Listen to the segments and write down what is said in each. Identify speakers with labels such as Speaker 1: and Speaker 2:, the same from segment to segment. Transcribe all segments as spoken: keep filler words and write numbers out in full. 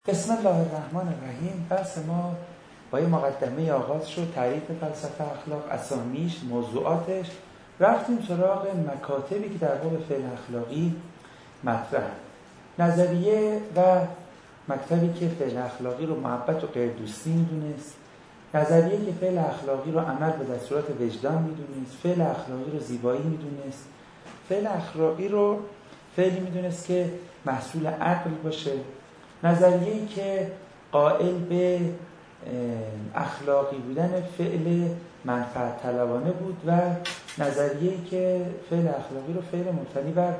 Speaker 1: بسم الله الرحمن الرحیم. بحث ما با یه مقدمه آغاز شد، تعریف فلسفه اخلاق، اسامیش، موضوعاتش. رفتیم سراغ مکاتبی که در باب فعل اخلاقی مطرح، نظریه و مکتبی که فعل اخلاقی رو محبت و غیر دوستی میدونست، نظریه که فعل اخلاقی رو عمل به دستورات وجدان میدونست، فعل اخلاقی رو زیبایی میدونست، فعل اخلاقی رو فعلی میدونست که محصول عقل باشه، نظریه‌ای که قائل به اخلاقی بودن فعل منفعت طلبانه بود و نظریه‌ای که فعل اخلاقی رو فعل مبتنی بر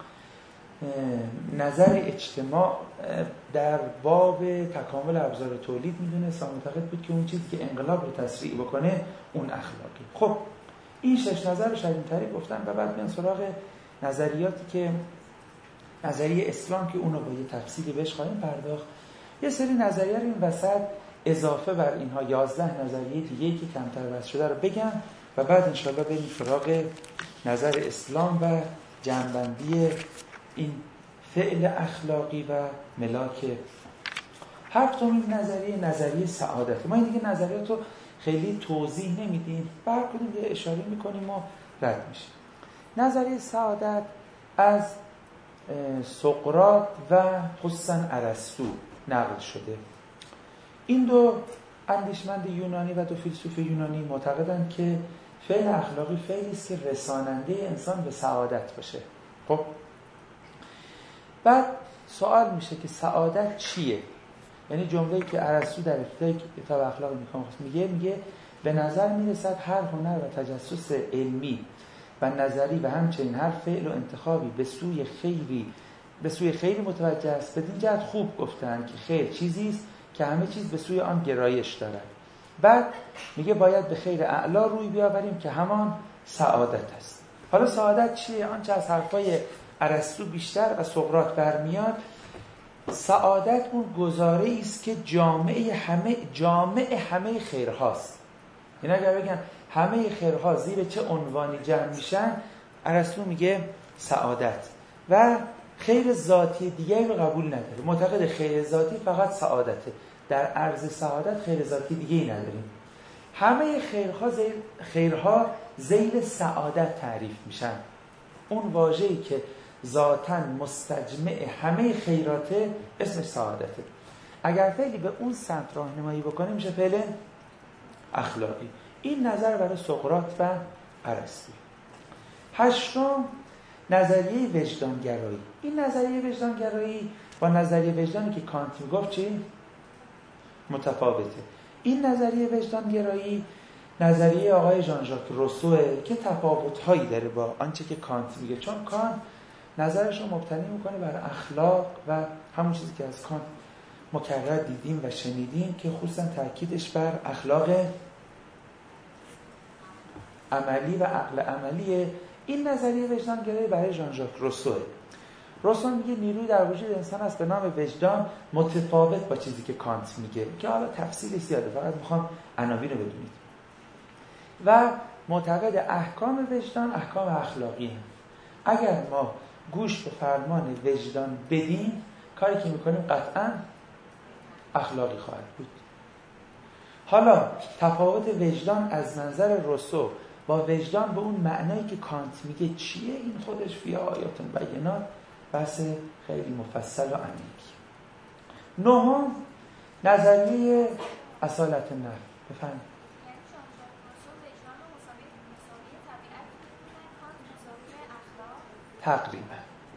Speaker 1: نظر اجتماع در باب تکامل ابزار تولید میدونست و معتقد بود که اون چیزی که انقلاب رو تسریع بکنه اون اخلاقی. خب این شش نظر رو شاید اینطوری گفتن و بعد میان سراغ نظریاتی که نظریه اسلام که اونو با یه تفصیلی بهش خواهیم پرداخت. یه سری نظریه رو این وسط اضافه بر اینها یازده نظریه دیگه‌ای که کمتر بحث شده رو بگم و بعد انشالله بریم سراغ نظر اسلام و جنبندی این فعل اخلاقی و ملاک. هفتمین نظریه نظریه سعادت. ما این دیگه نظریات رو خیلی توضیح نمیدیم، بر کدوم یه اشاره میکنیم و رد میشیم. نظریه سعادت از سقراط و خصوصا ارسطو نقل شده. این دو اندیشمند یونانی و دو فیلسوف یونانی معتقدند که فعل اخلاقی فعلی است که رساننده انسان به سعادت باشه. خب بعد سوال میشه که سعادت چیه؟ یعنی جمله‌ای که ارسطو در ابتدای کتاب اخلاق میگه میگه به نظر میرسد هر هنر و تجسس علمی و نظری و همچنین هر فعل و انتخابی به سوی خیری به سوی خیری متوجه است. بدین جهت خوب گفتن که خیر چیزی است که همه چیز به سوی آن گرایش دارد. بعد میگه باید به خیر اعلی روی بیاوریم که همان سعادت است. حالا سعادت چیه؟ آنچه از حرفای ارسطو بیشتر و سقراط برمیاد، سعادت اون گزاره است که جامعه همه جامعه همه خیرهاست. اینا اگر بگن همه خیرها زیر چه عنوانی جمع میشن، ارسطو میگه سعادت و خیر ذاتی دیگه رو قبول نداره. معتقد خیر ذاتی فقط سعادته، در عرض سعادت خیر ذاتی دیگه نداریم. همه خیرها زیر خیرها ذیل سعادت تعریف میشن. اون واژه‌ای که ذاتاً مستجمع همه خیراته اسمش سعادته. اگر فعلی به اون سمت راهنمایی بکنه میشه فعل اخلاقی. این نظر برای سقراط و ارسطو. هشتم نظریه وجدانگرایی. این نظریه وجدانگرایی با نظریه وجدانی که کانت میگفت چی؟ متفاوته. این نظریه وجدانگرایی نظریه آقای ژان ژاک روسوه که تفاوت‌هایی داره با آنچه که کانت میگه، چون کانت نظرش رو مبتنی میکنه بر اخلاق و همون چیزی که از کانت مکرر دیدیم و شنیدیم که خصوصا تاکیدش بر اخلاق عملی و عقل عملیه. این نظریه وجدانگرایی برای ژان ژاک روسوه. روسو میگه نیروی در وجود انسان است به نام وجدان، متفاوت با چیزی که کانت میگه که حالا تفصیلی زیاده، فقط میخوام عناوین رو بدونید. و معتقد احکام وجدان احکام اخلاقی هم. اگر ما گوش به فرمان وجدان بدیم، کاری که میکنیم قطعاً اخلاقی خواهد بود. حالا تفاوت وجدان از منظر روسو با وجدان به اون معنایی که کانت میگه چیه، این خودش فی آیات بینات بحث خیلی مفصل و عمیقی. نهم نظریه اصالت نفس. بفرمایید. تقریبا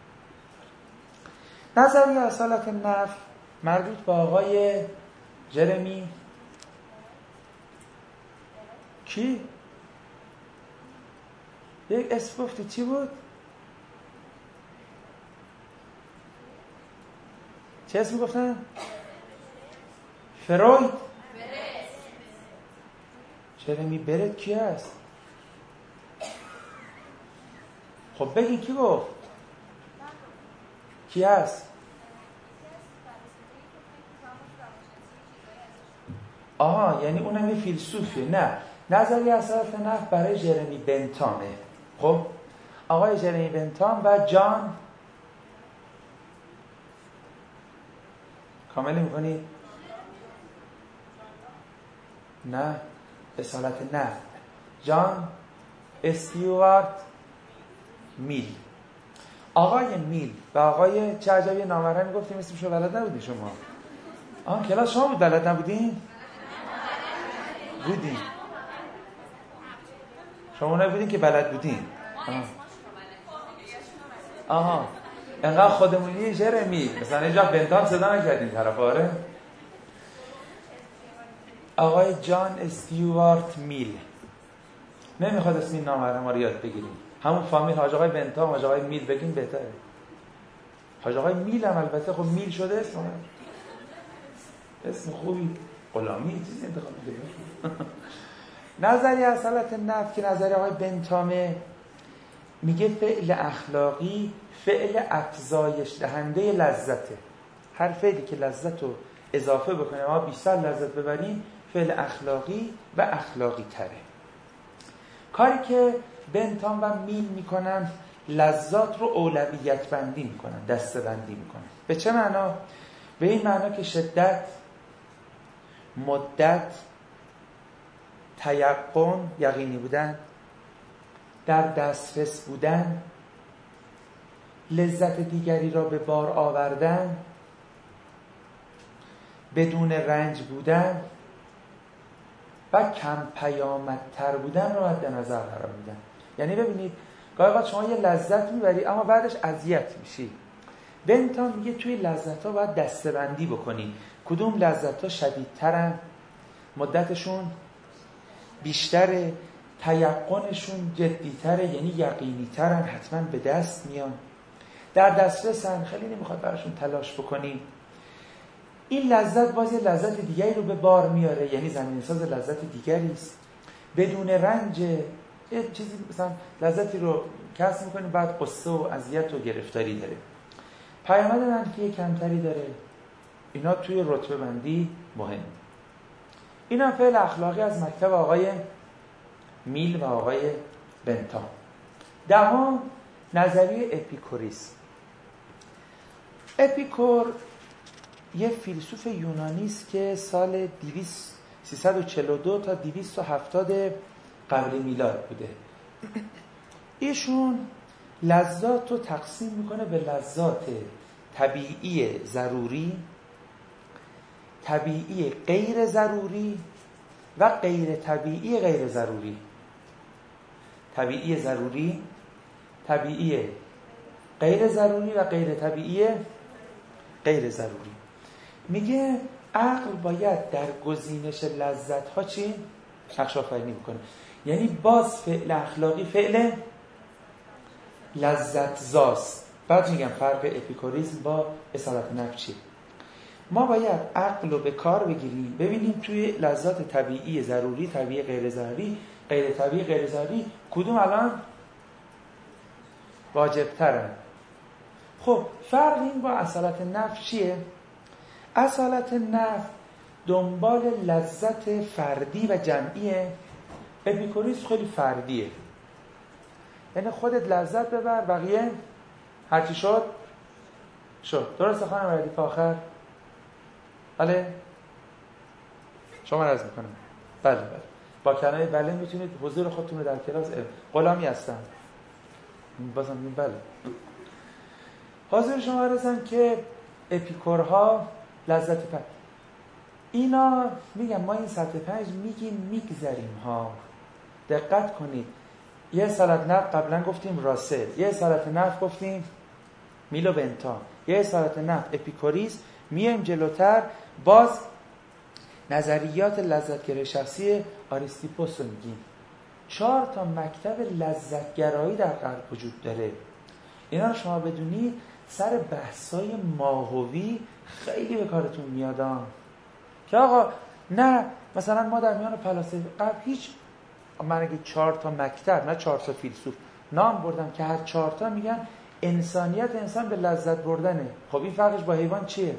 Speaker 1: نظریه اصالت نفس مربوط به آقای جرمی کی؟ یک اسم گفتی چی بود؟ چه اسم گفتن؟ فروید. جرمی برت کی هست؟ خب بگی کی گفت؟ کی هست؟ آها، یعنی اونم یه فیلسوفیه. نه، نظریه اصالت نفس برای جرمی بنتامه. خب آقای جرمی بنتام و جان کامل میکنی؟ نه، اصالت نه. جان استیوارت میل. آقای میل و آقای چه عجبی نامرئی میگفتیم اسمشو بلد نبودی شما؟ آه کلاس شما بود بلد نبودین؟ بودین. شما نبودین که بلد بودین. آه. آها انقدر خودمونی جرمی مثلا اینجا بنتام صدا نکردین طرف. آره آقای جان استیوارت میل. نمیخواد اسم این نامرئی ما رو یاد بگیریم، همون فامیل حاج آقای بنتام حاج آقای میل بگیم بهتره. حاج آقای میل هم البته خب میل شده اسم اسم خوبی غلامی چیزی انتخاب می‌کنه. نظریه اصالت نفس که نظریه آقای بنتامه میگه فعل اخلاقی فعل افزایش دهنده لذته. هر فعلی که لذت رو اضافه بکنه ما بیشتر لذت ببریم فعل اخلاقی و اخلاقی تره. کاری که بنتام و میل میکنن لذات رو اولویت بندی میکنن، دسته بندی میکنن. به چه معنا؟ به این معنا که شدت، مدت، تیقن یقینی بودن، در دسترس بودن، لذت دیگری را به بار آوردن، بدون رنج بودن و کم پیامدتر بودن رو مد نظر قرار میدن. یعنی ببینید گاهی وقت شما یه لذت میبری اما بعدش اذیت میشی. بنتام میگه توی لذت ها باید دسته بندی بکنی. کدوم لذت ها شدیدترن، مدتشون بیشتره، تیقنشون جدیتره یعنی یقینیترن، حتما به دست میان، در دسترسن، خیلی نمیخواد براشون تلاش بکنیم. این لذت باز یه لذت دیگری رو به بار میاره یعنی زمینه‌ساز لذت دیگری است. بدون رنج، یه چیزی مثلا لذتی رو کسب میکنیم بعد قصه و اذیت و گرفتاری داره. پیامد منفی کمتری داره. اینا توی رتبه بندی مهم. اینا فعل اخلاقی از مکتب آقای میل و آقای بنتام. دهم نظریه اپیکوریسم. اپیکور یه فیلسوف یونانی است که سال سیصد و چهل و دو تا دویست و هفتاد قبل میلاد بوده. ایشون لذات رو تقسیم میکنه به لذات طبیعی ضروری، طبیعی غیر ضروری و غیر طبیعی غیر ضروری. طبیعی ضروری، طبیعی غیر ضروری و غیر طبیعی غیر ضروری. میگه عقل باید در گزینش لذت ها چی؟ نقش آفرینی بکنه. یعنی باز فعل اخلاقی فعل لذت زاست. بعد میگم فرق اپیکوریسم با اصالت نفس چیه. ما باید عقل رو به کار بگیریم ببینیم توی لذات طبیعی ضروری، طبیعی غیر ضروری، غیر طبیعی غیر ضروری کدوم الان واجب ترن. خب فرق این با اصالت نفس چیه؟ اصالت نفس دنبال لذت فردی و جمعیه. اپیکوریسم خیلی فردیه، یعنی خودت لذت ببر بقیه هرچی شد شد. درسته خانم ردیف آخر؟ بله؟ شما عرض میکنم بله بله با کلمه بله میتونید حضور خودتون رو در کلاس غلامی هستم بازم میگم بله. حاضر شما عرضم که اپیکورها لذت فرد اینا میگم ما این سطح پنج میگیم میگذریم ها. دقت کنید یه اصالت نفس قبلا گفتیم راسل، یه اصالت نفس گفتیم میل و بنتام، یه اصالت نفس اپیکوریسم. میایم جلوتر باز نظریات لذتگرای شخصی آریستیپوس رو میگیم. چهار تا مکتب لذتگرایی در غرب وجود داره. اینا رو شما بدونی سر بحثای ماهوی خیلی به کارتون میادم که آقا نه مثلا ما در میان فلاسفه قبل هیچ، من اگه چهار تا مکتب نه چهار تا فیلسوف نام بردم که هر چهار تا میگن انسانیت انسان به لذت بردنه. خب این فرقش با حیوان چیه؟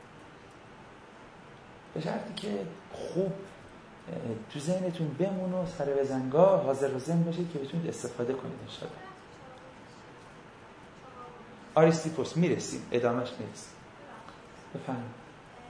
Speaker 1: به شرطی که خوب تو ذهنتون بمونه و سر بزنگاه حاضر و ذهن باشید که بتونید استفاده کنید انشاءالله. آریستیپوس میرسیم ادامهش میرسیم. بفهم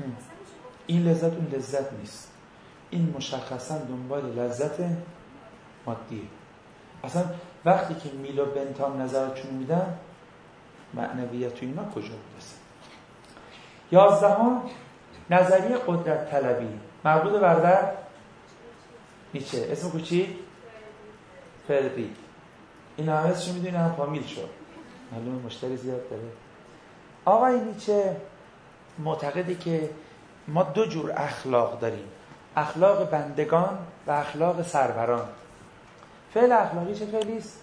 Speaker 1: این لذت اون لذت نیست، این مشخصا دنبال لذت مادیه. اصلا وقتی که میل و بنتام نظرشون میدن معنویت تو اینا کجا بودست؟ یازدهم نظریه قدرت طلبی مربوط بر نیچه. اسم کوچیک فردی. این همه اسمشو میدونی، هم فامیل شد، معلومه مشتری زیاد داره. آقای نیچه معتقده که ما دو جور اخلاق داریم، اخلاق بندگان و اخلاق سروران. فعل اخلاقی چه فعلیست؟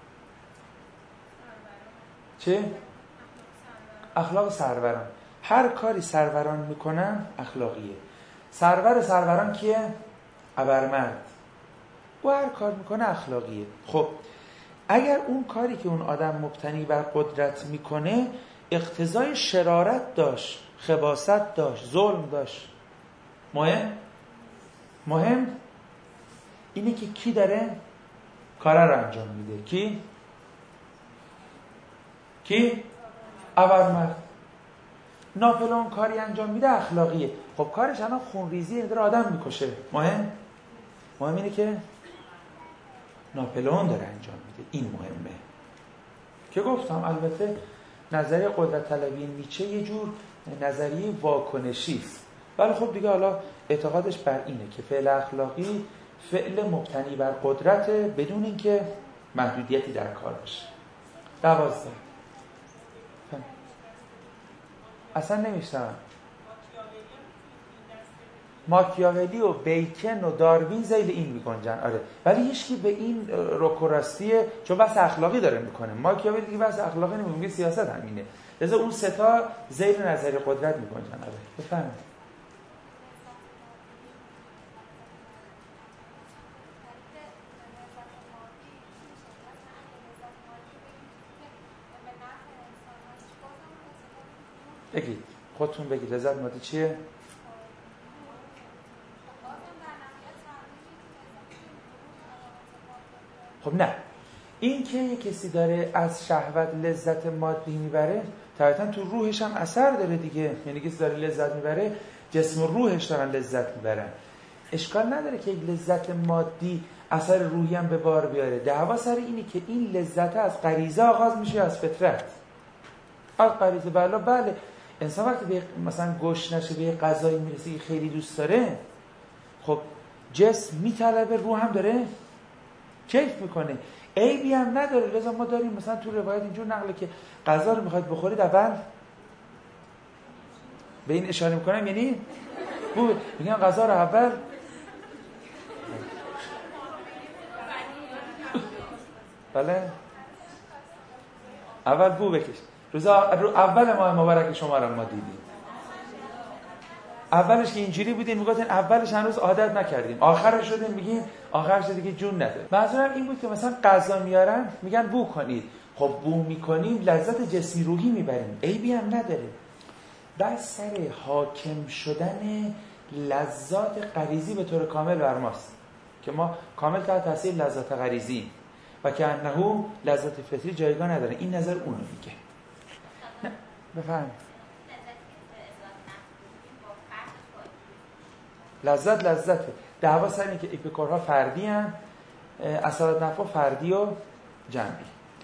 Speaker 1: چه؟ اخلاق سروران. هر کاری سروران میکنن اخلاقیه. سرور سروران کیه؟ ابرمرد. او هر کار میکنه اخلاقیه. خب اگر اون کاری که اون آدم مبتنی بر قدرت میکنه اقتضای شرارت داشت، خباثت داشت، ظلم داشت، مهم مهم اینه که کی داره کار رو انجام میده. کی؟ کی؟ ابرمرد. ناپلئون کاری انجام میده اخلاقیه. خب کارش الان خونریزی داره آدم میکشه، مهم مهم اینه که ناپلئون داره انجام میده، این مهمه. که گفتم البته نظریه قدرت طلبی نیچه یه جور نظریه واکنشی است، ولی خب دیگه حالا اعتقادش بر اینه که فعل اخلاقی فعل مبتنی بر قدرت بدون اینکه محدودیتی در کار باشه. دوازده اصلا نمیشتم. ماکیاولی و بیکن و داروین زیل این میگنجن. آره، ولی هیچکی به این روکوراسیه، چون بحث اخلاقی داره میکنه. ماکیاولی دیگه بحث اخلاقی نمیگه، سیاست همینه. لذا اون سه تا زیل نظری قدرت میگنجن. آره بفرمایید. بگید خودتون بگید لذت مادی چیه؟ خب نه، این که یک کسی داره از شهوت لذت مادی میبره طبعا تو روحش هم اثر داره دیگه. یعنی کسی داره لذت میبره جسم و روحش دارن لذت میبرن. اشکال نداره که یک لذت مادی اثر روحی هم به بار بیاره. دعوا سر اینی که این لذت از غریزه آغاز میشه، از فطرت، از غریزه. بله بله انسان وقتی به مثلا گوش نشه به یه غذایی میرسه که خیلی دوست داره، خب جسم میطلبه، روح هم داره کیف میکنه، عیبی هم نداره. لذا ما داریم مثلا تو روایت اینجور نقله که غذا رو میخواید بخورید اول به این اشاره میکنم، یعنی بو میگن غذا رو اول بله اول بو بکش. روزا رو اول ماه مبارک شما رو ما دیدیم. اولش که اینجوری بودین میگفتین اولش هنوز عادت نکردیم، آخرش شدیم میگین آخرش دیگه جون نداره. منظورم این بود که مثلا غذا میارن میگن بو کنید. خب بو میکنیم لذت جسمی روحی میبریم، عیبی هم نداره. بس سر حاکم شدن لذات غریزی به طور کامل بر ماست که ما کامل تحت تاثیر لذت غریزی و که انه لذت فطری جایگاه نداره. این نظر اونو میگه. نه بفرمایید. لذت لذته. دعوا سر اینه که اپیکورها فردی هن، اصالت نفع فردی و جمعی.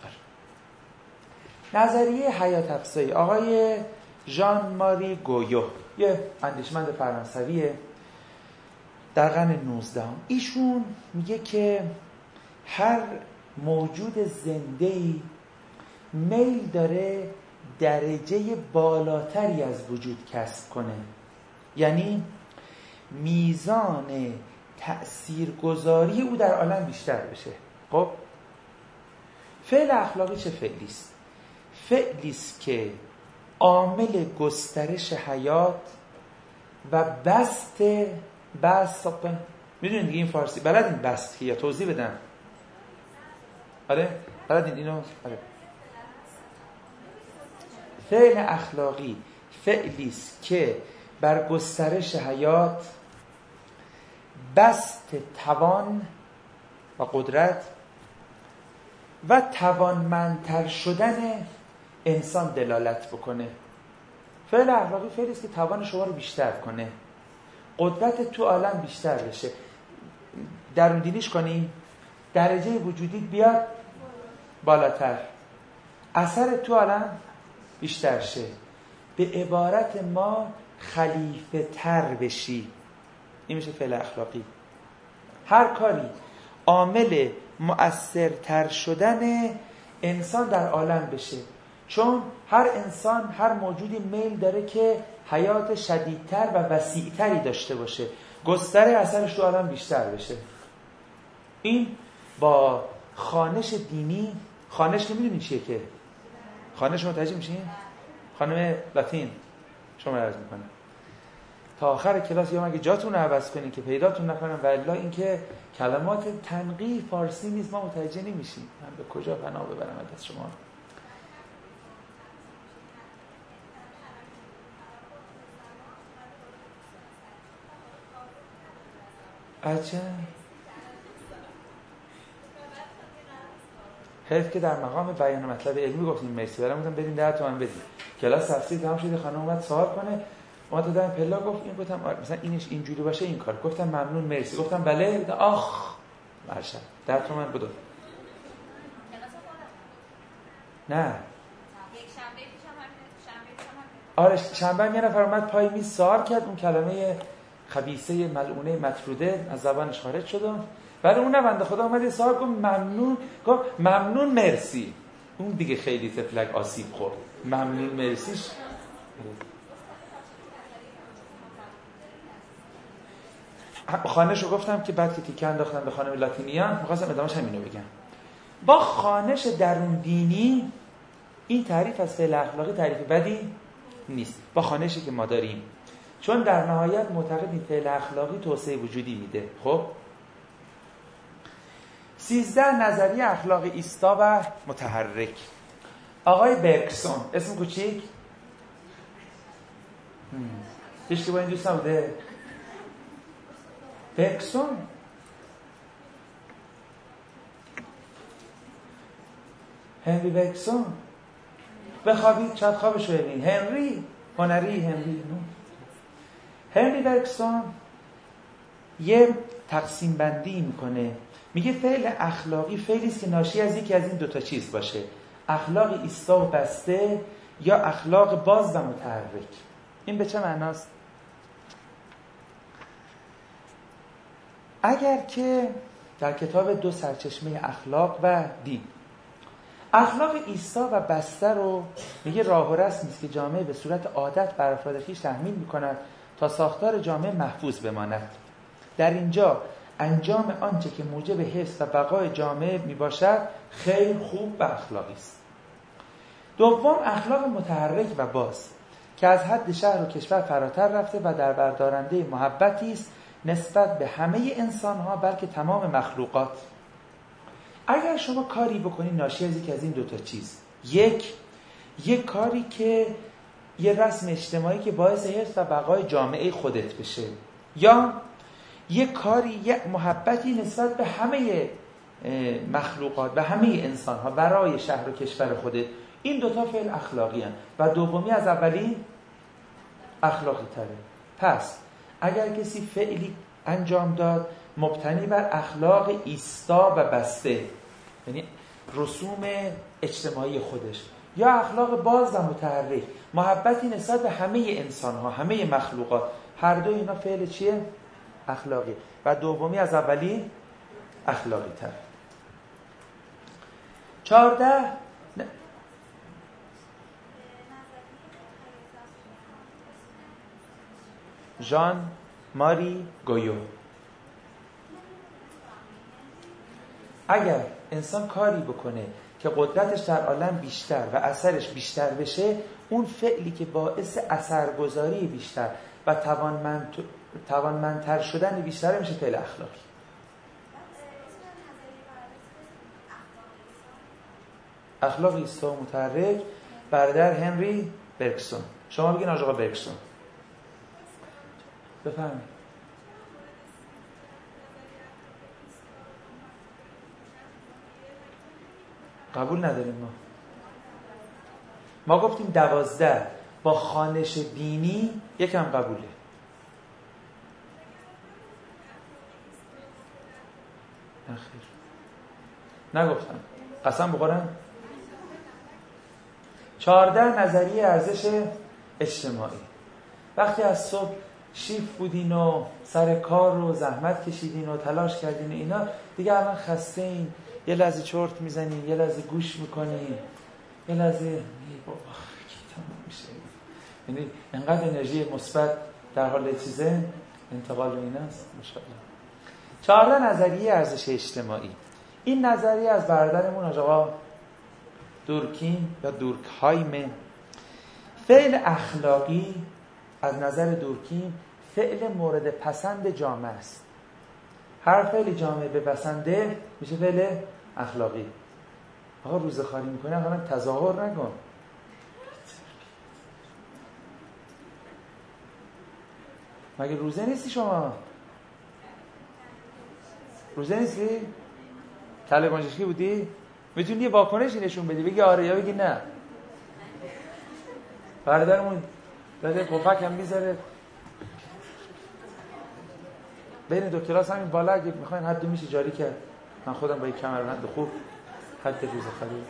Speaker 1: نظریه حیات افزایی آقای ژان ماری گویو، یه اندیشمند فرانسویه در قرن نوزدهم. ایشون میگه که هر موجود زنده‌ای میل داره درجه بالاتری از وجود کسب کنه، یعنی میزان تأثیرگذاری او در عالم بیشتر بشه. خب فعل اخلاقی چه فعلی است؟ فعلی است که عامل گسترش حیات و بسط بسط میدونید دیگه این فارسی بلدین بسط که یا توضیح بدم؟ آره بلدین اینو؟ آره. فعل اخلاقی فعلی است که بر گسترش حیات، بسط توان و قدرت و توانمندتر شدن انسان دلالت بکنه. فعل اخلاقی فعلی است که توان شما رو بیشتر کنه، قدرت تو عالم بیشتر بشه. درون دینیش کنیم، درجه وجودی بیاد بالاتر، اثر تو عالم بیشتر شه، به عبارت ما خلیفه تر بشی. این میشه فعل اخلاقی. هر کاری عامل مؤثرتر شدن انسان در عالم بشه، چون هر انسان، هر موجودی میل داره که حیات شدیدتر و وسیعتری داشته باشه، گستره اثرش تو عالم بیشتر بشه. این با خوانش دینی، خوانش نمیدونی چیه که خوانش متوجه میشین؟ خانم لاتین شما عرض میکنم تا آخر کلاس یا مگه جاتون رو عوض کنین که پیداتون نکنم، والله این که کلمات تنقیح فارسی نیست، ما متوجه نمیشیم. من به کجا پناه ببرم از شما؟ عجب. حیف که در مقام بیان مطلب علمی گفتیم مرسی، برام گفتم بریم ده تومن بدیم. کلاس تفسیر تمام شده، خانم اومد سوال کنه، اومد دادن پلا گفت این، گفتم مثلا اینش اینجوری باشه این کار، گفتم ممنون مرسی، گفتم بله، آخ مرشد ده تومن بدو. نه
Speaker 2: یک شنبه پیشم همین شنبه پیشم
Speaker 1: آره شنبه یه نفر اومد پای میز سوال کرد، اون کلمه خبیثه ملعونه مطروده از زبانش خارج شد. بعد اون بنده خدا اومد سوال گفت ممنون، گفت ممنون مرسی. اون دیگه خیلی تفلک آسیب خورد. ممنون مرسیش خانشو گفتم که بعد که تیکه انداختم به خانم لاتینیان، می‌خواستم ادامهش همینو بگم. با خانش درون دینی این تعریف از فعل اخلاقی تعریف بدی نیست، با خانشی که ما داریم، چون در نهایت معتقدیم فعل اخلاقی توسعه وجودی میده. خب سیزده نظریه اخلاق ایستا و متحرک. آقای برکسون، اسم کوچیک هیچ که با این دوست نبوده؟ برکسون هنری برکسون بخوابید شاید خوابش رو ببینید. هنری هنری هنری هنری برکسون یه تقسیم بندی میکنه، میگه فعل اخلاقی فعلی است که ناشی از یکی از این دوتا چیز باشه، اخلاق ایستا و بسته یا اخلاق باز و متحرک. این به چه معناست؟ اگر که در کتاب دو سرچشمه اخلاق و دین اخلاق ایستا و بسته رو میگه راه و رسمی است که جامعه به صورت عادت بر افراد خویش تحمیل میکند تا ساختار جامعه محفوظ بماند. در اینجا انجام آنچه که موجب حفظ و بقای جامعه میباشد خیر، خوب و اخلاقی است. دوم اخلاق متحرک و باز که از حد شهر و کشور فراتر رفته و در بردارنده محبتی است نسبت به همه انسان‌ها بلکه تمام مخلوقات. اگر شما کاری بکنید ناشی از یکی از این دوتا چیز، یک یک کاری که یه رسم اجتماعی که باعث حفظ و بقای جامعه خودت بشه، یا یک کاری، یک محبتی نسبت به همه مخلوقات و همه انسان‌ها برای شهر و کشور خودت، این دوتا فعل اخلاقی هستند و دومی از اولی اخلاقی تره. پس اگر کسی فعلی انجام داد مبتنی بر اخلاق ایستا و بسته، یعنی رسوم اجتماعی خودش، یا اخلاق باز و متحرک، محبتی نسبت به همه انسان‌ها، همه مخلوقات، هر دو اینا فعل چیه؟ اخلاقی و دومی از اولی اخلاقی تر. چهارده ژان ماری گویو. اگر انسان کاری بکنه که قدرتش در عالم بیشتر و اثرش بیشتر بشه، اون فعلی که باعث اثرگذاری بیشتر و توانمند توانمندتر شدن بیشتر میشه فعل اخلاقی. اخلاق ایستا و متحرک برادر هنری برکسون. شما بگین آقا برکسون. بفرمایید. قبول نداریم ما. ما گفتیم دوازده با خوانش دینی یکم قبوله. نخیر نگفتم، قسم بخورم. چهارده نظریه ارزش اجتماعی. وقتی از صبح شیف بودین و سر کار رو زحمت کشیدین و تلاش کردین و اینا، دیگه الان خسته این، یه لحظه چرت میزنین، یه لحظه گوش میکنین، یه لحظه می بابا کی تمام میشه. یعنی انقدر انرژی مثبت در حال چیزه انتقال و ایناست. ماشاءالله. چهارده نظریه ارزش اجتماعی. این نظریه از برادرمون آقا دورکیم یا دورکهایم. فعل اخلاقی از نظر دورکیم فعل مورد پسند جامعه است. هر فعل جامعه به پسنده میشه فعل اخلاقی. آقا روزه خاری میکنه آقا تظاهر نکن. مگه روزه نیستی شما؟ روزه نیستی؟ کله گنجشکی بودی؟ میتونی یه واکنشی نشون بدی، بگی آره یا بگی نه. برادرمون داده پفک هم میذاره بین دو کلاس همین بالا، اگه میخواین حد میشه جاری کرد. من خودم با یک کمربند خوب حد روزه خالی.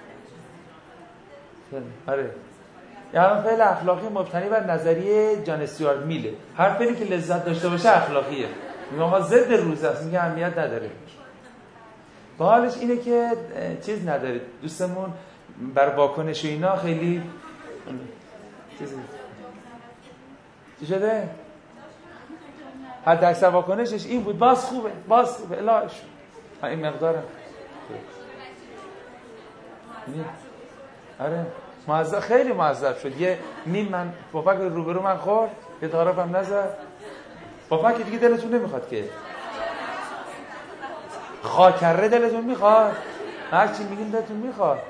Speaker 1: آره. یعنی فعل اخلاقی مبتنی بر نظریه جان استیوارت میله. هر فعلی که لذت داشته باشه اخلاقیه. میگه آقا ضد روزه است، میگه اهمیت نداره. باحالش اینه که چیز نداره. دوستمون بر واکنش و اینا خیلی چیزی چی شده؟ حد اکثر واکنشش این بود، باز خوبه باز خوبه الهش این مقداره. آره معذب، خیلی معذب شد. یه نیم من پفک روبرو من خورد، یه تعارفم نزد. پفک دیگه دلتون نمیخواد که خاکره دلتون میخواد، هر چی میگین دلتون میخواد.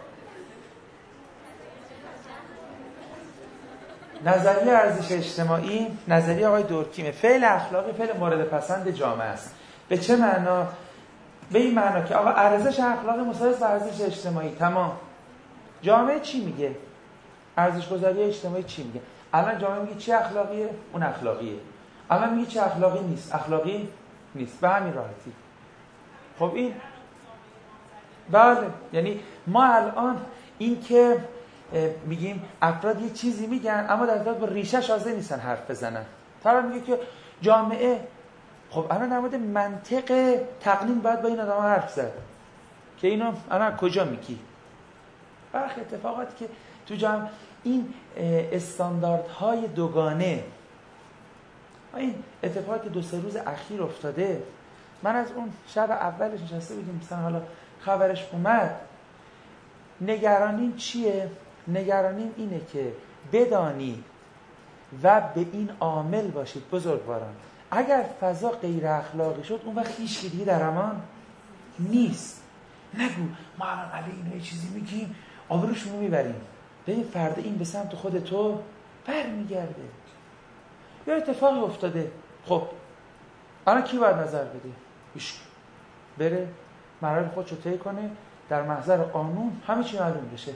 Speaker 1: نظریه ارزش اجتماعی نظریه آقای دورکیمه. فعل اخلاقی فعل مورد پسند جامعه است. به چه معنا؟ به این معنا که آقا ارزش اخلاقی مساوی است با ارزش اجتماعی. تمام. جامعه چی میگه؟ ارزش گذاری اجتماعی چی میگه؟ الان جامعه میگه چی اخلاقیه؟ اون اخلاقیه. الان میگه چی اخلاقی نیست؟ اخلاقی نیست. به همین راحتی. خب این بله، یعنی ما الان این که میگیم افراد یه چیزی میگن اما در واقع با ریشه‌اش حاضر نیستن حرف بزنن. طرف میگه که جامعه، خب الان در مورد منطق تقنین باید با این آدم حرف زد که اینو الان کجا میگی؟ برخی اتفاقاتی که تو جامعه این استانداردهای دوگانه، این اتفاقی که دو سه روز اخیر افتاده، من از اون شب اولش نشسته بودیم مثلا حالا خبرش اومد. نگرانیم چیه؟ نگرانیم اینه که بدانی و به این عامل باشید بزرگواران، اگر فضا غیر اخلاقی شد اون وقت هیچ کی دیگه در امان نیست. نگو ما الان علی اینا یه چیزی میگیم آبروشون رو میبریم، ببین فردا این به سمت خود تو برمیگرده. یا اتفاقی افتاده، خب الان کی باید نظر بده؟ هیچ کی. بره مراحل خودشو طی کنه، در محضر قانون همه چی معلوم بشه.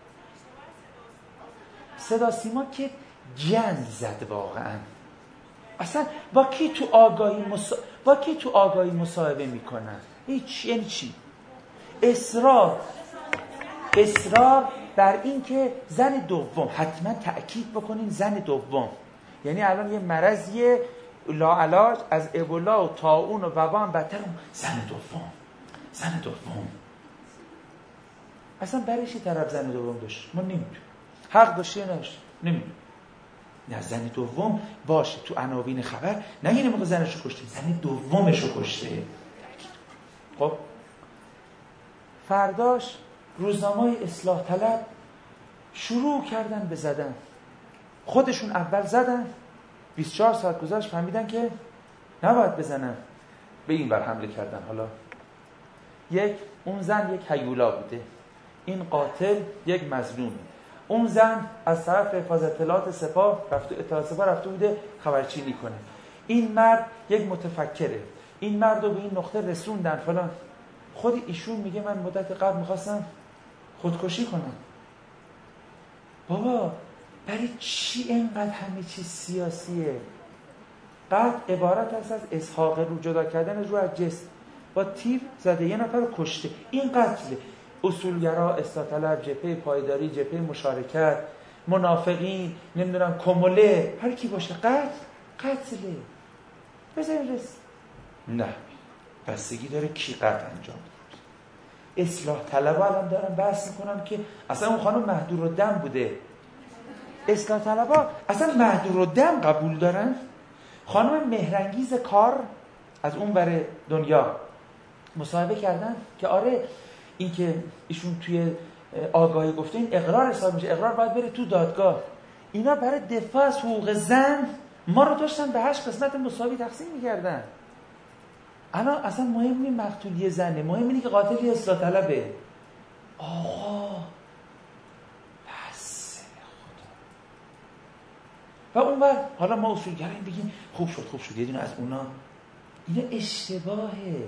Speaker 1: صدا سیما که جن زد واقعا. اصلا با کی تو آگاهی مسا... با کی تو آگاهی مصاحبه میکنن؟ هیچ. یعنی چی؟ اصرار اصرار بر این که زن دوم، حتما تأکید بکنین زن دوم. یعنی الان یه مرضیه لاعلاج از ابولا و طاعون و وبا هم بدتر، زن دوم زن دوم. اصلا برای چی طرف زن دوم داشت؟ ما نمیدونیم. حق داشته یا نداشته؟ نمیدونیم. نه زن دوم باشه تو عناوین خبر نگه نمیگه زنشو کشته، زن دومشو کشته. خب فرداش روزنامه‌های اصلاح طلب شروع کردن به زدن. خودشون اول زدن، بیست و چهار ساعت گذشت فهمیدن که نباید بزنن، به این بر حمله کردن. حالا یک اون زن یک هیولا بوده، این قاتل یک مظلوم. اون زن از طرف حفاظت اطلاعات سپاه رفته، اطلاعات سپاه رفته بوده خبرچینی کنه. این مرد یک متفکره، این مرد رو به این نقطه رسوندن فلان. خود ایشون میگه من مدت قبل میخواستم خودکشی کنم. بابا برای چی اینقدر همه چیز سیاسیه؟ قتل عبارت است از اسحاق رو جدا کردن رو از جسم. با تیر زده یه نفر رو کشته، این قتله. اصولگرا، اصلاح طلب، جبهه پایداری، جبهه مشارکت، منافقین، نمیدونم کموله، هر کی باشه قتل قتله. بذارین رس نه بستگی داره کی قتل انجام داد. اصلاح طلبا الان دارن بحث میکنن که اصلا اون خانم مهدور الدم بوده. اصلاح طلبا اصلا مهدور الدم قبول دارن. خانم مهرانگیز کار از اون بره دنیا مصاحبه کردن که آره این که ایشون توی آگاهی گفته این اقرار حساب میشه، اقرار باید بره تو دادگاه. اینا برای دفاع از حقوق زن ما رو داشتن به هشت قسمت مساوی تقسیم میکردن. الان اصلا مهم نیست مقتول یه زنه، مهم اینه که قاتل یه اصلاح طلبه. آقا بس خدا. و اون وقت حالا ما اصولگراییم بگیم خوب شد خوب شد یه دونه از اونا. اینا اشتباهه.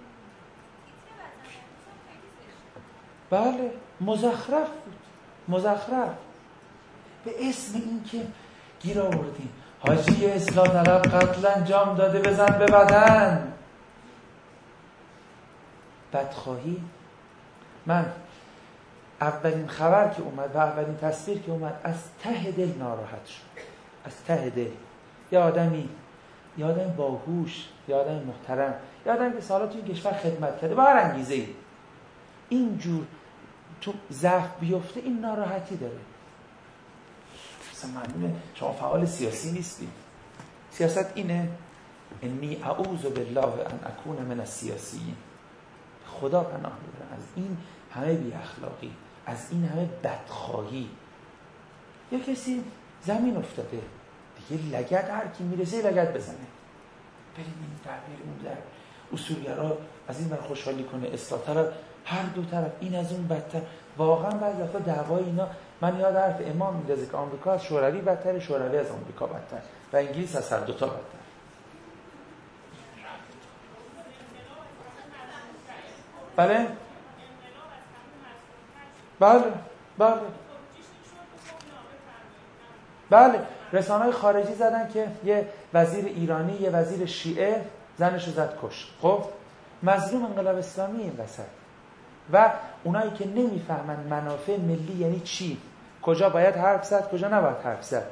Speaker 1: بله مزخرف بود، مزخرف به اسم این که گیر آوردیم حاجی اصلاح طلب قتل انجام داده بزن به بدن. بدخواهی. من اولین خبر که اومد و اولین تصویر که اومد از ته دل ناراحت شد، از ته دل. یه آدمی یه آدم باهوش، یه آدم محترم، یه آدمی که سالا توی کشور خدمت کرده با هر انگیزه‌ای اینجور تو ضعف بیفته این ناراحتی داره. مثلا معلومه شما فعال سیاسی نیستی. سیاست اینه انی اعوذ بالله ان اکون من السیاسیین. خدا پناه ببرم از این همه بی اخلاقی، از این همه بدخواهی. یا کسی زمین افتاده دیگه لگد هر کی میرسه لگد بزنه، بریم این در بریم اون در. اصولگرا از این بر خوشحالی کنه، اصلاح طلب هر دو طرف این از اون بدتر. واقعا بعضی وقتا دعوای اینا، من یاد حرف امام میندازه که آمریکا از شوروی بدتره، شوروی از آمریکا بدتر و انگلیس از هر دو تا بدتر. بله بله بله بله رسانه‌های خارجی زدن که یه وزیر ایرانی یه وزیر شیعه زنشو زد کش. خب مظلوم انقلاب اسلامی این وسط و اونایی که نمیفهمن منافع ملی یعنی چی، کجا باید حرف زد کجا نباید حرف زد.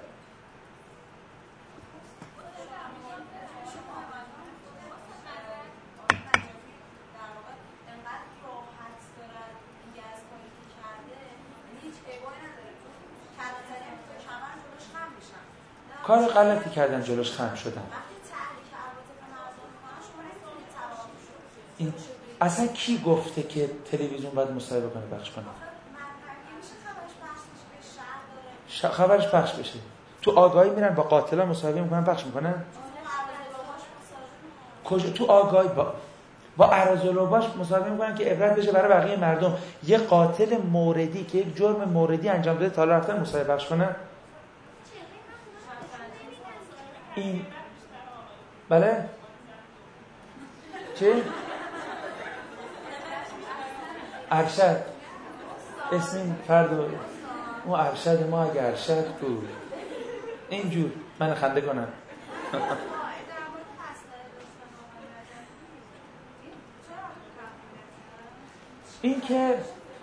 Speaker 1: کار غلطی کردن جلوش خم شدن. این اصلا کی گفته که تلویزیون باید مصاحبه کنه پخش کنه؟ خبرش پخش بشه. تو آگاهی میرن با قاتلا مصاحبه میکنن پخش میکنن؟ کجا تو آگاهی با با اراذلوباش مصاحبه میکنن که عبرت بشه برای بقیه مردم. یه قاتل موردی که یک جرم موردی انجام داده تا حالا رفتن مصاحبه پخش کنن؟ این بله چه؟ ارشد اسم این فرد اون ارشد ما اگه ارشد بود اینجور من خنده کنم. این که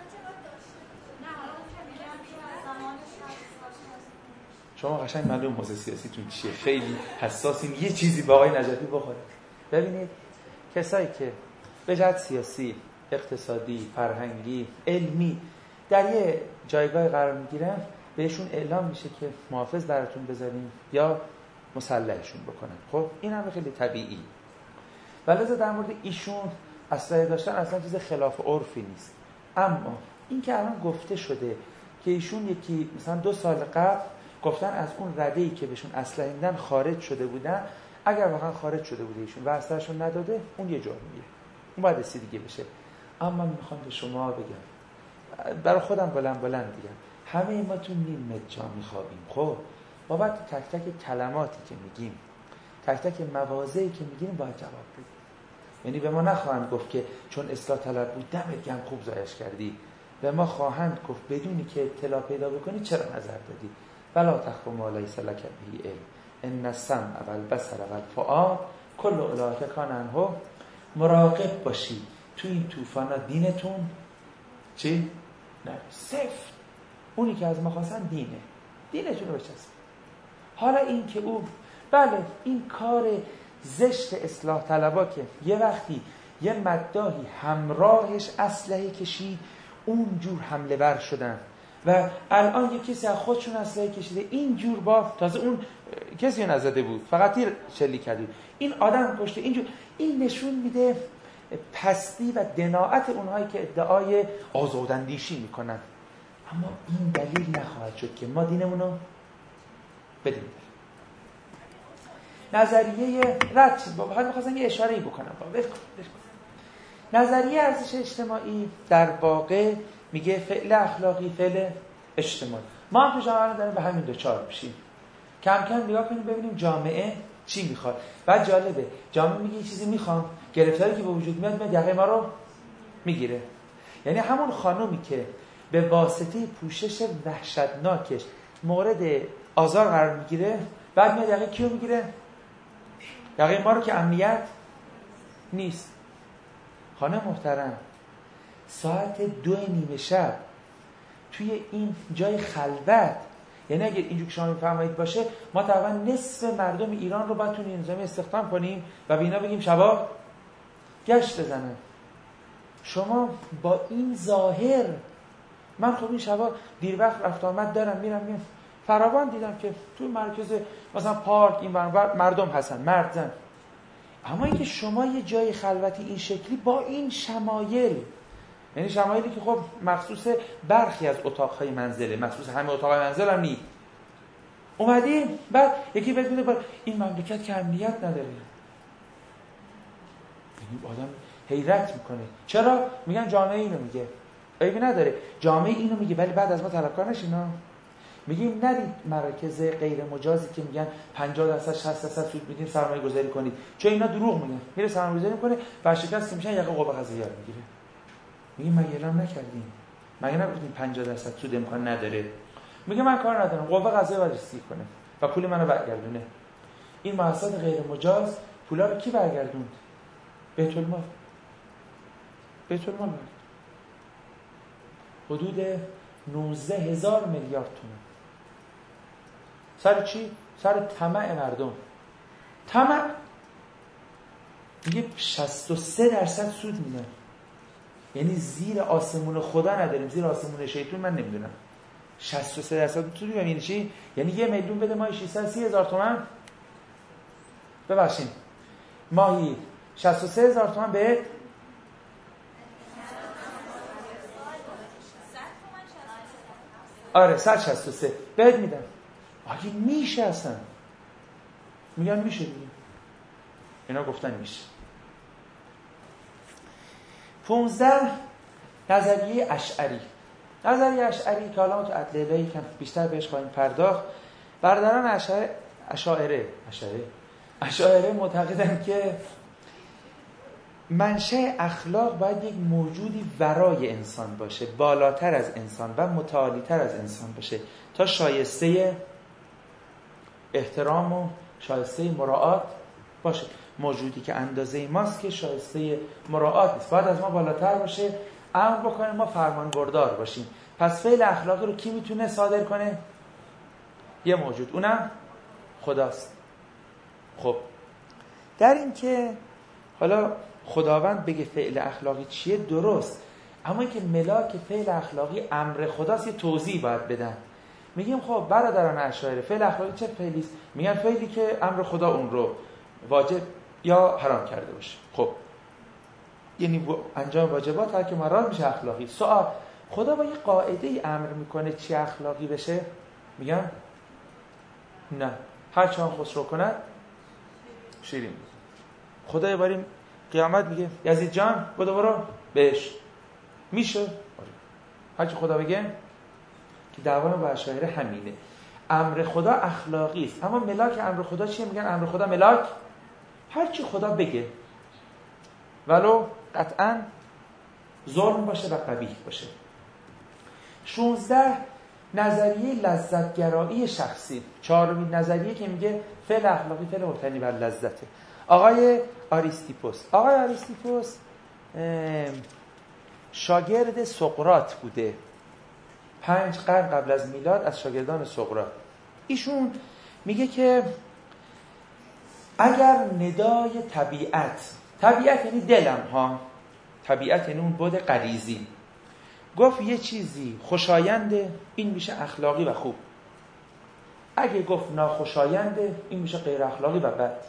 Speaker 1: شما قشنگ معلوم موضوع سیاسیتون چیه، خیلی حساسین یه چیزی با آقای نجفی بخوره. ببینید کسایی که به جهت سیاسی، اقتصادی، فرهنگی، علمی در یه جایگاه قرار میگیرن بهشون اعلام میشه که محافظ براتون بذاریم یا مسلحشون بکنن. خب این هم خیلی طبیعی. ولذا در مورد ایشون اسلحه داشتن اصلا چیز خلاف عرفی نیست. اما این که الان گفته شده که ایشون یکی مثلا دو سال قبل گفتن از اون رده‌ای که بهشون اسلحه میدن خارج شده بودن، اگر واقعا خارج شده بوده ایشون و اسلحه‌شون نداده اون یه جرمیه، اون باید چیز دیگه بشه. اما میخوام به شما بگم، برای خودم بلند بلند دیگم، همه ما تو نیم متر جا میخوابیم. خب بابت تک تک کلماتی که میگیم، تک تک مواضعی که میگیم باید جواب بدیم. یعنی به ما نخواهند گفت که چون اصلاح طلب بود دمت گرم خوب زایش کردی. به ما خواهند گفت بدونی که اطلاع پیدا بکنی چرا نظر دادی. ولا تخف ما لیس لک به علم ان السمع والبصر والفؤاد کل اولئک کان عنه مراقب باشید. تو این طوفانا دینتون چی؟ نه صفر. اونی که از ما خواستن دینه، دینتون رو بچسبید. حالا این که او بله این کار زشت اصلاح طلبا که یه وقتی یه مداحی همراهش اسلحه کشید اونجور حمله بر شدن و الان یه کسی از خودشون اسلحه کشیده اینجور با تازه اون کسی نزده بود فقط تیر چلی کرده این آدم کشته اینجور، این نشون میده پستی و دناعت اونهایی که ادعای آزاداندیشی میکنن. اما این دلیل نخواهد شد که ما دینمونو بدیم. نظریه رد شد با حال می‌خواستم یه اشاره‌ای بکنم با ول کن نظریه ارزش اجتماعی در واقع میگه فعل اخلاقی فعل اجتماعی. ما هم تو جامعه داریم به همین دوچار بشیم. کم کم نگاه کنیم ببینیم جامعه چی میخواد. بعد جالبه جامعه میگه یه چیزی میخوام، گرفتاری که به وجود میاد میاد یقه ما رو میگیره. یعنی همون خانومی که به واسطه پوشش وحشتناکش مورد آزار قرار میگیره بعد میاد یقه کیو میگیره؟ یقه ما رو که امنیت نیست. خانم محترم ساعت دو نیمه شب توی این جای خلوت، یعنی اگر اینجور که شما میفرمایید باشه ما تقریبا نصف مردم ایران رو باید تو نظامی استخدام کنیم و به اینا بگیم شبا گشت بزنن. شما با این ظاهر، من خب این شبا دیر وقت رفت آمد دارم میرم میرم فراوان دیدم که تو مرکز مثلا پارک این مردم هستن مرد زن، اما اینکه شما یه جای خلوتی این شکلی با این شمایل، یعنی شمایلی که خب مخصوص برخی از اتاقهای منزله، مخصوص همه اتاقهای منزل هم نیست، اومدیم بعد یکی بهت میگه این مملکت که امنیت نداره. یعنی آدم حیرت میکنه. چرا؟ میگن جامعه اینو میگه. عیبی نداره جامعه اینو میگه ولی بعد از ما طلبکار نشینا. میگیم ندید مراکز غیر مجازی که میگن پنجاه درصد شصت درصد سود میدیم سرمایه گذاری کنید، چون اینا دروغ میگن. میره سرمایه گذاری میکنه ورشکست میشن یقه قوه قضاییه رو میگیره. میگیم مگه اعلام نکردیم؟ مگه نگفتیم پنجاه درصد سود امکان نداره؟ میگه من کار ندارم، قوه قضاییه باید رسیدگی کنه و پول منو برگردونه. این مؤسسات غیر مجاز پولا رو کی برگردوند؟ بیت المال. بیت المال حدود نوزده هزار میلیارد تومان. سر چی؟ سر طمع مردم. طمع. میگه شصت و سه درصد سود میدن. یعنی زیر آسمون خدا نداریم، زیر آسمون شیطون من نمیدونم. شصت و سه درصد سود میدن یعنی چی؟ یعنی یه میلیون بده ماهی ششصد و سی هزار تومان. ببخشید. ماهی شصت و سه هزار تومان به آره صد و شصت و سه بهت میدم. آگه میشه اصلا. میگن میشه دیگه. اینا گفتن میشه. پونزده نظریه اشعری. نظریه اشعری که حالا تو ادله یکم بیشتر بهش خواهیم پرداخت. برادران اشعری اشاعره اشاعره اشاعره معتقدن که منشأ اخلاق باید یک موجودی ورای انسان باشه، بالاتر از انسان و متعالی‌تر از انسان باشه تا شایسته احترام و شایسته مراعات باشه. موجودی که اندازه ماست که شایسته مراعات نیست، باید از ما بالاتر باشه، امر بکنه ما فرمانبردار باشیم. پس فعل اخلاقی رو کی میتونه صادر کنه؟ یه موجود، اونم خداست. خب در این که حالا خداوند بگه فعل اخلاقی چیه درست، اما اینکه ملاک فعل اخلاقی امر خداست یه توضیح باید بدن. میگیم خب برادران اشاعره فعل اخلاقی چه فعلی است؟ میگن فعلی که امر خدا اون رو واجب یا حرام کرده باشه. خب یعنی انجام واجبات هر که مراد میشه اخلاقی. سوال خدا با یه قاعده ای امر میکنه چی اخلاقی بشه؟ میگن نه، هر چه خسرو کند شیرین. خدا یه باری قیامت میگه یزید جان بدو برو بهش میشه. هر چی خدا بگه که دعوان با اشاعره همینه. امر خدا اخلاقی است، اما ملاک امر خدا چیه؟ میگن امر خدا ملاک هر چی خدا بگه ولو قطعا ظلم باشه و قبیح باشه. شانزده نظریه لذتگرایی شخصی، چهارمین نظریه که میگه فعل اخلاقی فعل مبتنی بر لذته. آقای آریستیپوس آقای آریستیپوس شاگرد سقراط بوده، پنج قرن قبل از میلاد از شاگردان سقراط. ایشون میگه که اگر ندای طبیعت، طبیعت یعنی دلم ها، طبیعت یعنی اون بود غریزی، گفت یه چیزی خوشاینده، این میشه اخلاقی و خوب. اگه گفت ناخوشاینده، این میشه غیر اخلاقی و بد.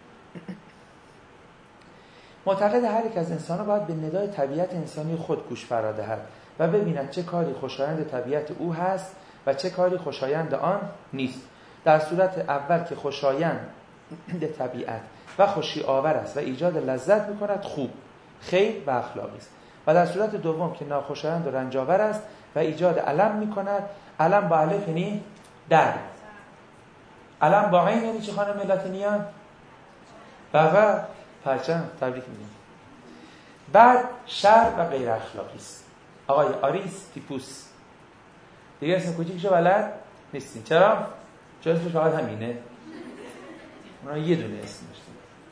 Speaker 1: معتقد هر یک از انسان‌ها باید به ندای طبیعت انسانی خود گوش فرا دهد و ببیند چه کاری خوشایند طبیعت او هست و چه کاری خوشایند آن نیست. در صورت اول که خوشایند طبیعت و خوشی آور است و ایجاد لذت می‌کند، خوب، خیر و اخلاقی است. و در صورت دوم که ناخوشایند و رنجاور است و ایجاد الم می‌کند، الم با الف یعنی درد، الم با عین یعنی چه خانم لاتینیان؟ بابا پرچم تبریک میگم. بعد شر و غیر اخلاقی است. آقای آریستیپوس دیگه اسم کوچیکشو بلد نیستین. چرا؟ چون اسمش فقط همینه. اونا یه دونه اسم داشتن.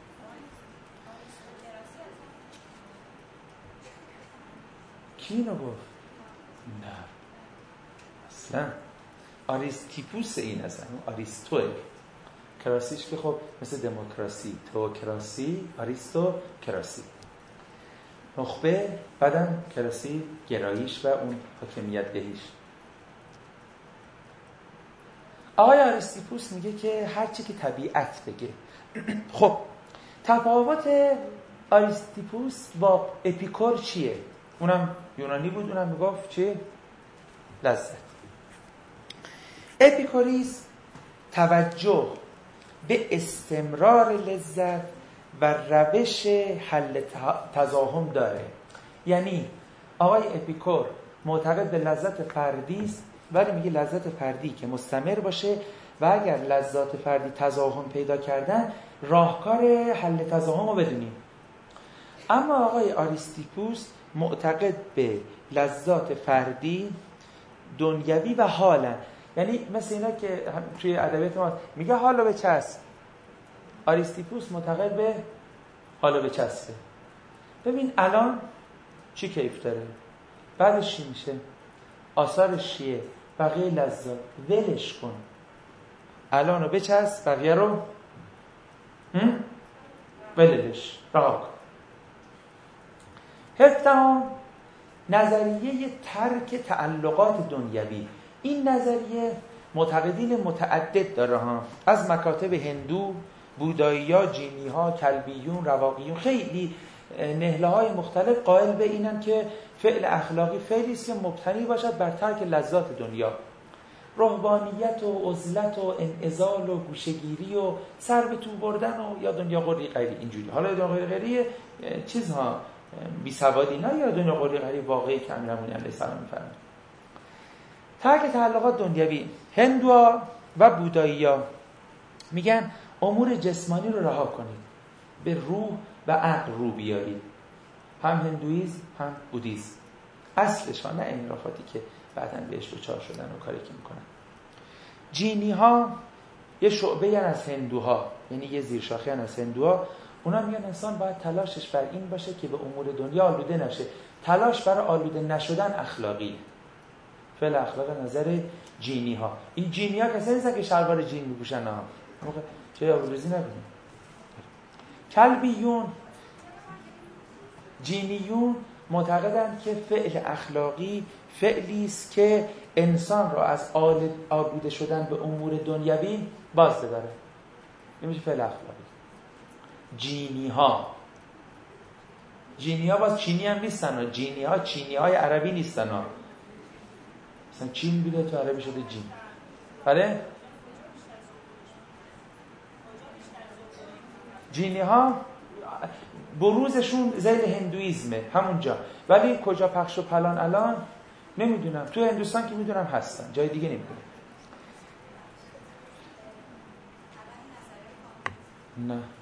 Speaker 1: کی اینو گفت؟ نه اصلا آریستیپوس این اصلا آریستوه. کراسیش که خب مثل دموکراسی، توکراسی، آریستو کراسی، نخبه، بعدم کراسی گراییش و اون حاکمیت دهیش. آقای آریستیپوس میگه که هرچی که طبیعت بگه. خب تفاوت آریستیپوس با اپیکور چیه؟ اونم یونانی بود، اونم میگفت چه؟ لذت. اپیکوریس توجه به استمرار لذت و روش حل تزاحم داره. یعنی آقای اپیکور معتقد به لذت فردی است، ولی میگه لذت فردی که مستمر باشه و اگر لذات فردی تزاحم پیدا کردن راهکار حل تزاحم رو بدونیم. اما آقای آریستیپوس معتقد به لذات فردی دنیوی و حالا، یعنی مثل اینا که توی ادبیات ما میگه حالا به چسب، آریستیپوس معتقد به حالا به چسبه. ببین الان چی کیف داره، بعدش چی میشه، آثارش چیه، بقیه لذات ولش کن، الانو بچسب، بقیه رو ولش رها کن. هفتم نظریه ترک تعلقات دنیوی. این نظریه معتقدین متعدد داره ها، از مکاتب هندو، بودایی‌ها، جینی‌ها، کلبیون، رواقیون، خیلی نهله‌های مختلف قائل به اینن که فعل اخلاقی فعلی است که مبتنی باشد بر ترک لذات دنیا. رهبانیت و عزلت و انعزال و گوشه‌گیری و سر به تو بردن و یا دنیا قری غیری اینجوری. حالا دنیا قری چیزها بی سوادی نه، یا دنیا قری غیری واقعی که امیرالمومنین علیه السلام می‌فرمایند. ترک تعلقات دنیوی. هندوها و بودایی‌ها میگن امور جسمانی رو رها کنید، به روح و عقل رو بیارید. هم هندویزم هم بودیزم اصلش ها، نه انحرافاتی که بعداً بهش دچار شدن و کاری که میکنن. جینی ها یه شعبه از هندوها، یعنی یه زیرشاخه از هندوها. اونا میگن انسان باید تلاشش بر این باشه که به امور دنیا آلوده نشه. تلاش برای آلوده نشدن اخلاقی، فعل اخلاق نظر جینی ها. این جینی ها کسایی نیستن که شلوار جین میپوشن ها، چه آبروریزی نکنیم. کلبیون، جینیون معتقدند که فعل اخلاقی فعلی است که انسان را از آلوده شدن به امور دنیوی باز بداره. این میشه فعل اخلاقی. جینی ها جینی ها باز چینی هم نیستن ها. جینی ها چینی های عربی نیستن ها. مثلا چین بوده تو عربی شده جین. بله؟ جینی ها بروزشون ذیل هندویزمه همونجا، ولی کجا پخش و پلان الان نمیدونم. تو هندوستان که میدونم هستن، جای دیگه نمیدونم. نه